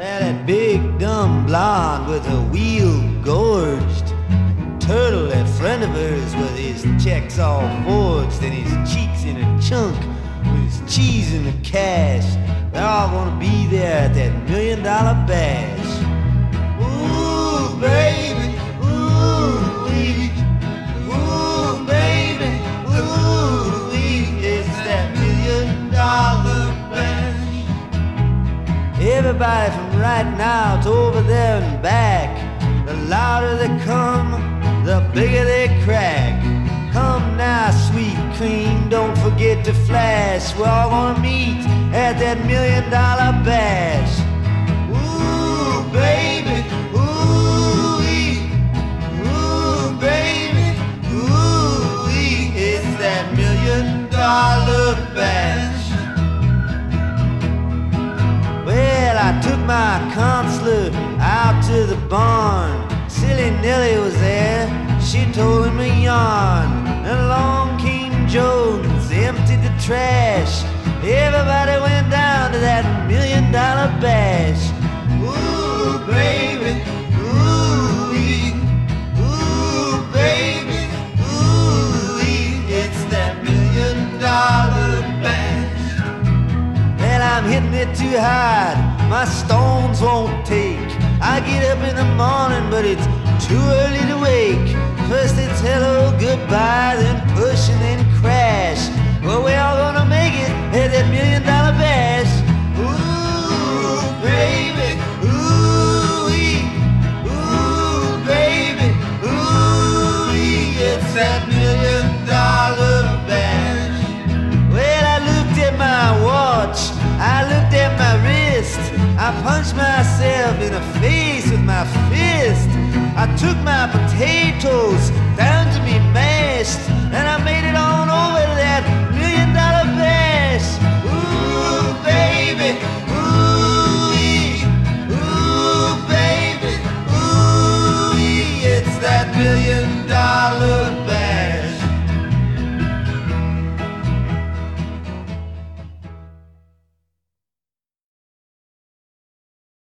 That big dumb blonde with her wheel gorged, turtle, that friend of hers with his checks all forged and his cheeks in a chunk with his cheese in the cash. They're all gonna be there at that $1 million bash. Ooh, baby, ooh-wee, ooh, baby, ooh-wee, it's that $1 million bash. Everybody from right now to over there and back, the louder they come, the bigger they crack. Come now, sweet cream, don't forget to flash. We're all gonna meet at that $1 million bash. Ooh, baby, ooh-wee, ooh, baby, ooh-wee, it's that $1 million bash. Well, I took my consular out to the barn. Silly Nellie was there, she told him a yarn. And along came Jones, emptied the trash. Everybody went down to that $1 million bash. Ooh, baby, ooh-wee, ooh, baby, ooh-wee, it's that $1 million bash. Well, I'm hitting it too hard, my stones won't take. I get up in the morning, but it's too early to wake. First it's hello, goodbye, then push and then crash. Well, we're all gonna make it at that $1 million bash. Ooh, baby, ooh-wee, ooh, baby, ooh-wee, it's that $1 million bash. Well, I looked at my watch, I looked at my wrist, I punched myself in the face with my fist. I took my potatoes down to be mashed, and